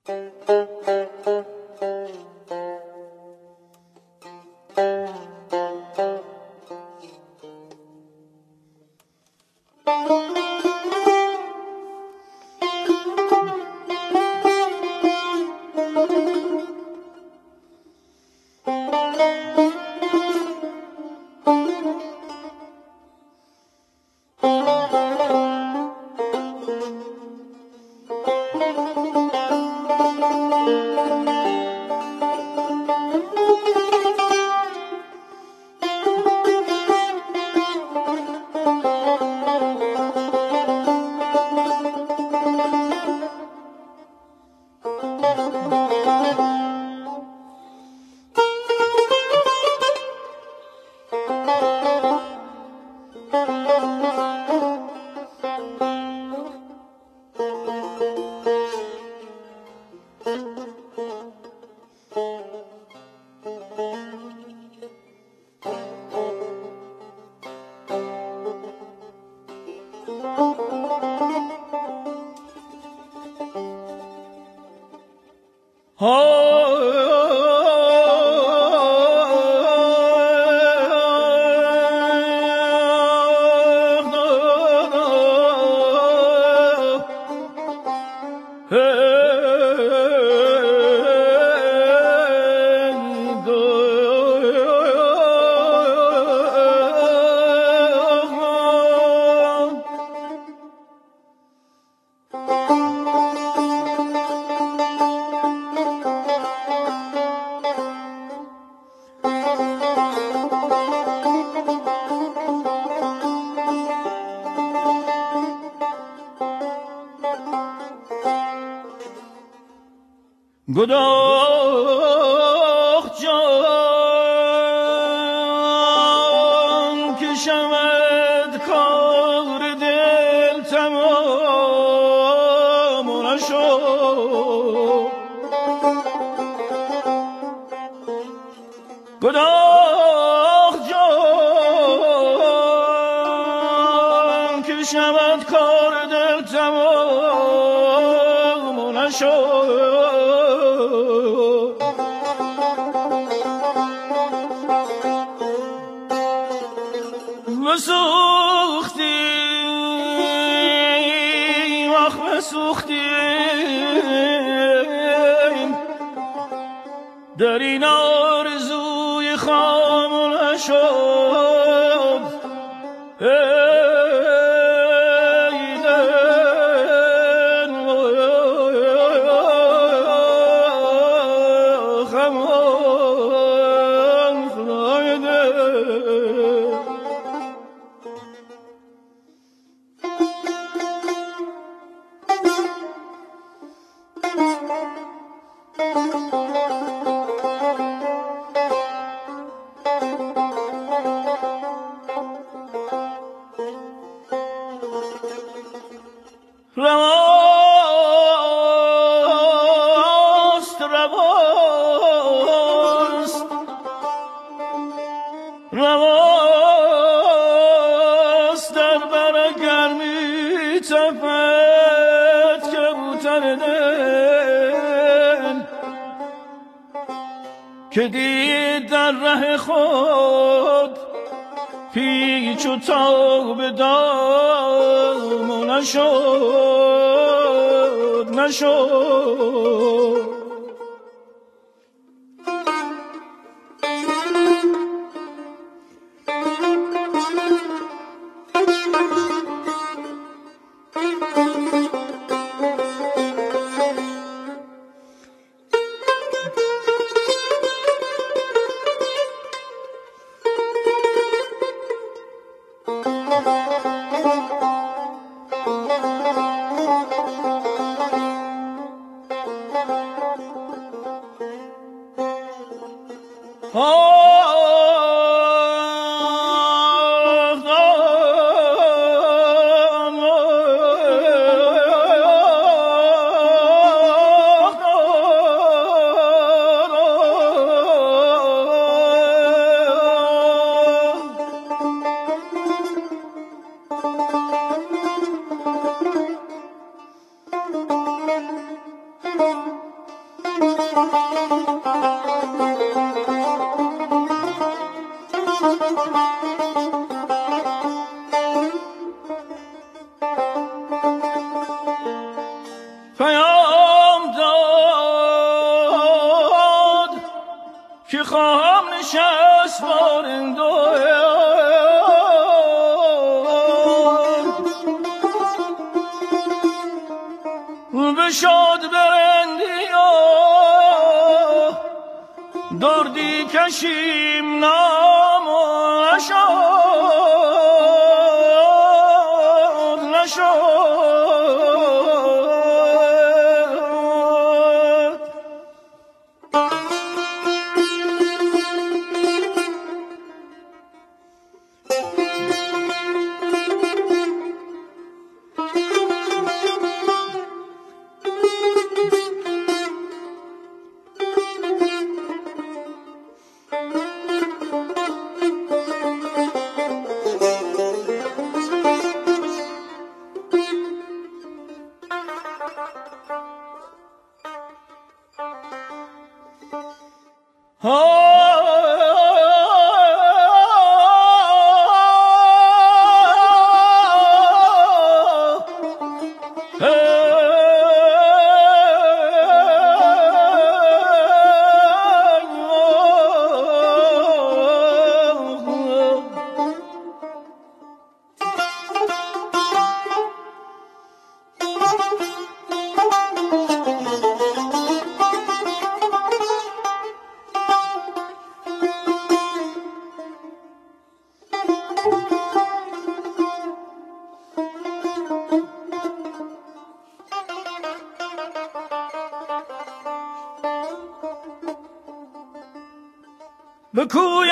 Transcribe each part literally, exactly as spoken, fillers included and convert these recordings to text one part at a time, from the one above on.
گداخ جان که شود کار دل تمام نشد گداخ جان که شود کار دل تمام نشد بسوختیم آخ بسوختیم در این آرزوی خام نشد ای دل خمان خدای دل رواست رواست رواست در بر گرمی تپد کبوتر دل که دید در ره خود پیچ و تاب دام نشد نشد پیام داد که خواهم نشست بارندار بشاد برندی دردی کشیم نام نشاد نشاد به کوی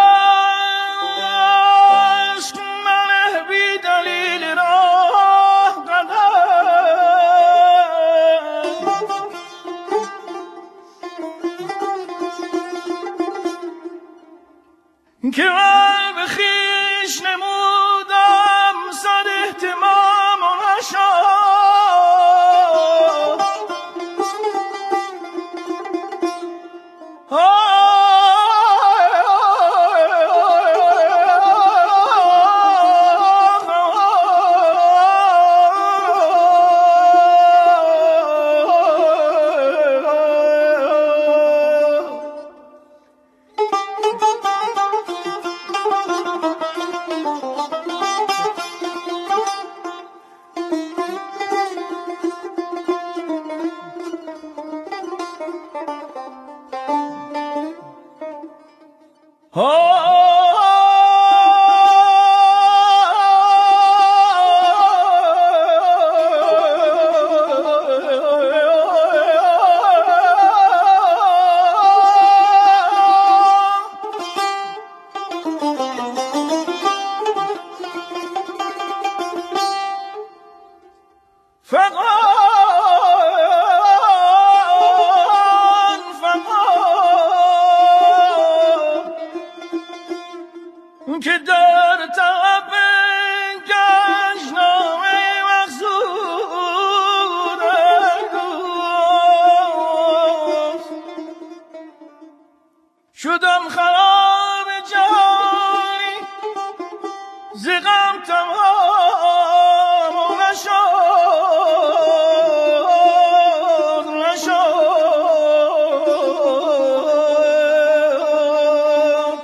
عشق من بی دلیل راه قدم که من به خویش نمودم صد اهتمام و نشد که در طب گشنامه مقصود دوست شدم خراب جانی ز غم تمام و نشد نشد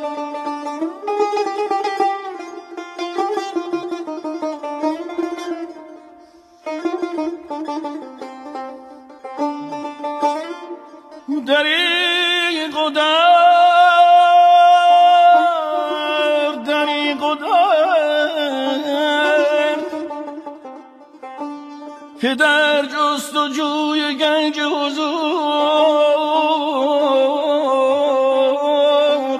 دریغ و درد دریغ و درد که در جستجوی گنج حضور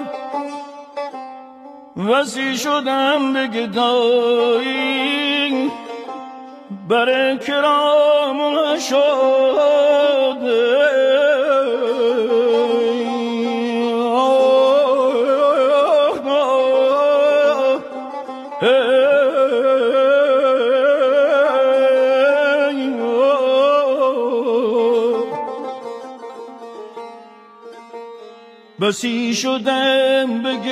وصی شدم به گدایی بر کرام نشد بسی شدم به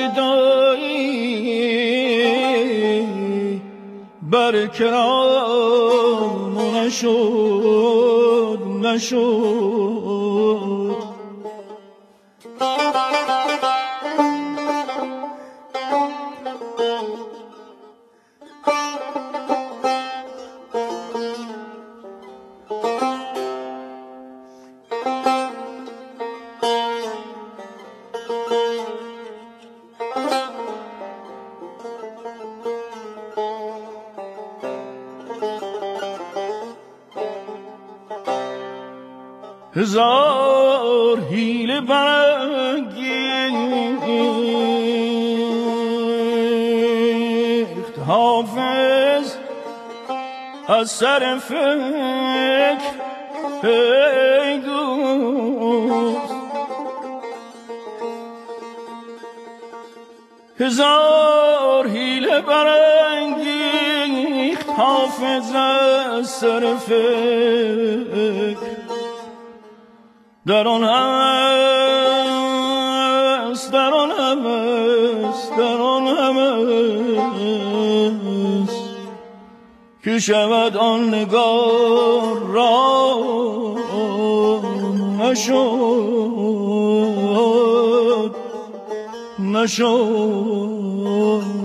گدایی بر کرام نشد نشد هزار حیله برانگیخت حافظ از سر فکر ای دوست هزار حیله برانگیخت حافظ از سر فکر در آن هست در آن هست در آن هست که شود آن نگار را نشد نشد